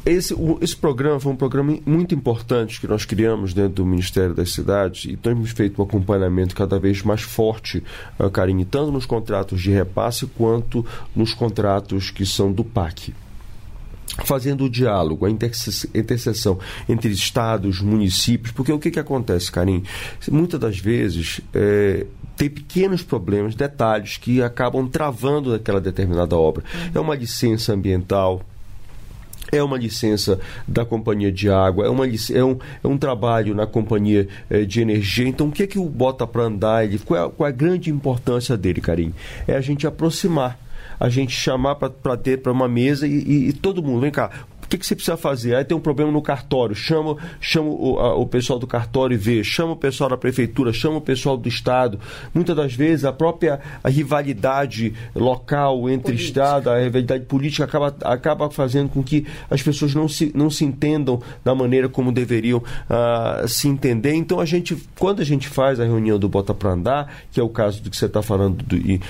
Esse programa foi um programa muito importante que nós criamos dentro do Ministério das Cidades e temos feito um acompanhamento cada vez mais forte, Karine, tanto nos contratos de repasse quanto nos contratos que são do PAC. Fazendo o diálogo, a interseção entre estados, municípios, porque o que acontece, Karine? Muitas das vezes tem pequenos problemas, detalhes que acabam travando aquela determinada obra. É uma licença ambiental, é uma licença da companhia de água, é um trabalho na companhia de energia. Então, o que o bota para andar? Qual é a grande importância dele, Karine? É a gente aproximar, a gente chamar para uma mesa e todo mundo, vem cá, o que você precisa fazer? Aí tem um problema no cartório, chama o pessoal do cartório e vê, chama o pessoal da prefeitura, chama o pessoal do estado. Muitas das vezes a rivalidade local entre estado, a rivalidade política acaba fazendo com que as pessoas não se entendam da maneira como deveriam se entender. Então, quando a gente faz a reunião do Bota Pra Andar, que é o caso do que você está falando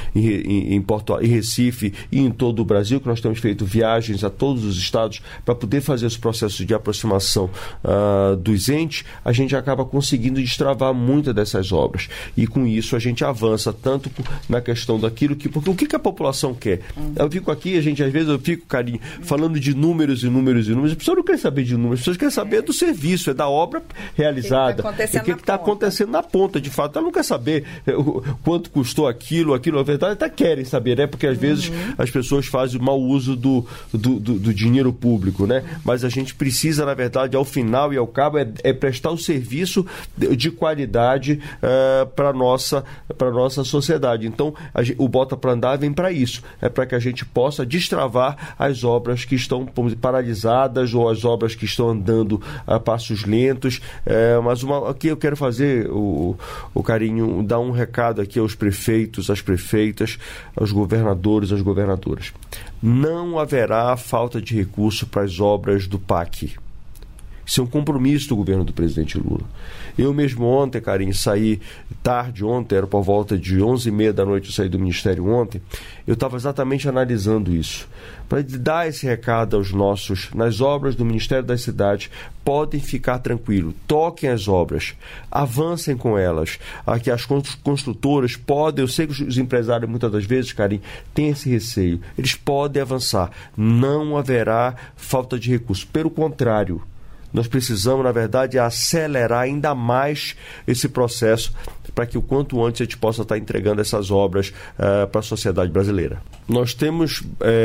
em Recife e em todo o Brasil, que nós temos feito viagens a todos os estados para poder fazer os processos de aproximação dos entes, a gente acaba conseguindo destravar muitas dessas obras. E com isso a gente avança tanto na questão daquilo que... Porque o que a população quer? Eu fico aqui, às vezes eu fico, Karine, falando de números e números e números. As pessoas não querem saber de números, as pessoas querem saber do serviço, da obra realizada. O que está acontecendo na ponta, de fato. Ela não quer saber quanto custou aquilo, na verdade, até querem saber, né? Porque às vezes as pessoas fazem mau uso do dinheiro público, né? Mas a gente precisa, na verdade, ao final e ao cabo, é prestar o serviço de qualidade para a nossa sociedade. Então, o Bota Pra Andar vem para isso, para que a gente possa destravar as obras que estão paralisadas ou as obras que estão andando a passos lentos. Mas aqui eu quero fazer, o Carinho, dar um recado aqui aos prefeitos, às prefeitas, aos governadores, às governadoras. Não haverá falta de recurso para as obras do PAC. Isso é um compromisso do governo do presidente Lula. Eu mesmo ontem, Karine, saí tarde ontem, era por volta de 11h30 da noite, eu saí do Ministério ontem, eu estava exatamente analisando isso. Para dar esse recado aos nas obras do Ministério das Cidades, podem ficar tranquilos, toquem as obras, avancem com elas. Aqui as construtoras podem, eu sei que os empresários muitas das vezes, Karine, têm esse receio, eles podem avançar, não haverá falta de recursos, pelo contrário, nós precisamos, na verdade, acelerar ainda mais esse processo para que o quanto antes a gente possa estar entregando essas obras para a sociedade brasileira. Nós temos,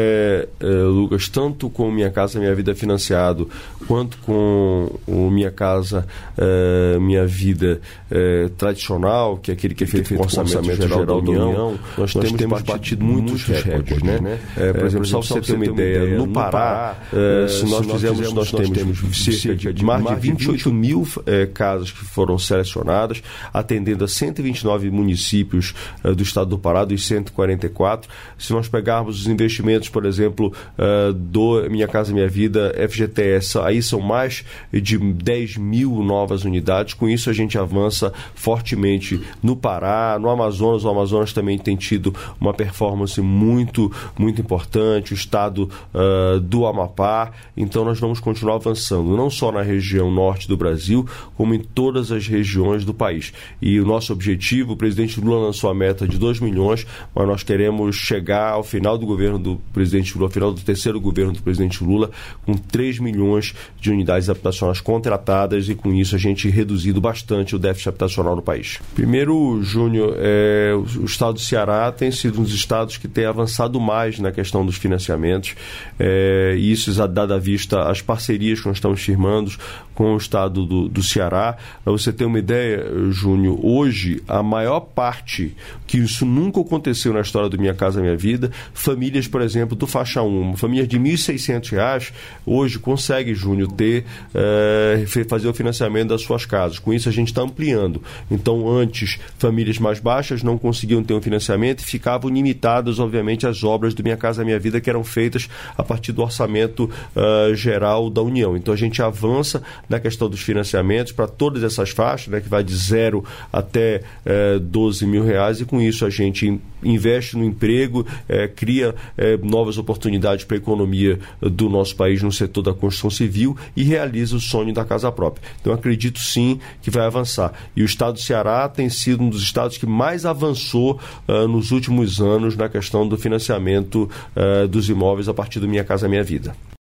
Lucas, tanto com Minha Casa Minha Vida financiado, quanto com o Minha Casa Minha Vida tradicional, que é aquele que é feito com o Orçamento Geral da União, nós temos batido muitos recordes, né? Por exemplo, só para você ter uma ideia, no Pará, nós temos cerca de mais de 28 mil casas que foram selecionadas, atendendo a 129 municípios do estado do Pará, dos 144. Se nós pegarmos os investimentos, por exemplo, do Minha Casa Minha Vida, FGTS, aí são mais de 10 mil novas unidades. Com isso a gente avança fortemente no Pará, no Amazonas. O Amazonas também tem tido uma performance muito, muito importante, o estado do Amapá. Então nós vamos continuar avançando, não só na região norte do Brasil, como em todas as regiões do país. E o nosso objetivo, o presidente Lula lançou a meta de 2 milhões, mas nós queremos chegar ao final do governo do presidente Lula, ao final do terceiro governo do presidente Lula, com 3 milhões de unidades habitacionais contratadas e com isso a gente reduzido bastante o déficit habitacional no país. Primeiro, Júnior, o estado do Ceará tem sido um dos estados que tem avançado mais na questão dos financiamentos, e isso dado à vista as parcerias que nós estamos firmando com o estado do Ceará. Para você ter uma ideia, Júnior, hoje a maior parte, que isso nunca aconteceu na história do Minha Casa Minha Vida, famílias, por exemplo, do faixa 1, uma família de R$ 1.600, hoje consegue, Júnior, fazer o financiamento das suas casas. Com isso a gente está ampliando. Então, antes, famílias mais baixas não conseguiam ter um financiamento e ficavam limitadas, obviamente, às obras do Minha Casa Minha Vida que eram feitas a partir do orçamento geral da União. Então, a gente avança avança na questão dos financiamentos para todas essas faixas, né, que vai de 0 até 12 mil reais, e com isso a gente investe no emprego, cria novas oportunidades para a economia do nosso país no setor da construção civil e realiza o sonho da casa própria. Então acredito sim que vai avançar. E o estado do Ceará tem sido um dos estados que mais avançou nos últimos anos na questão do financiamento dos imóveis a partir do Minha Casa Minha Vida.